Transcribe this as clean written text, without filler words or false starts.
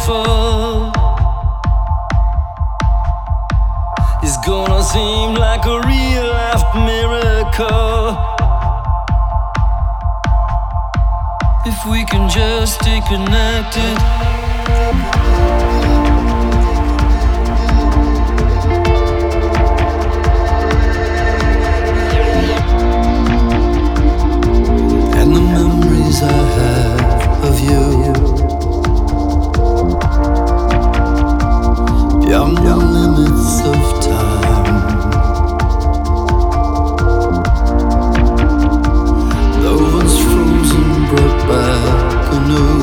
fall is gonna seem like a real life miracle if we can just stay connected. And the memories I have of you beyond the limits of time, the ones frozen brought back anew.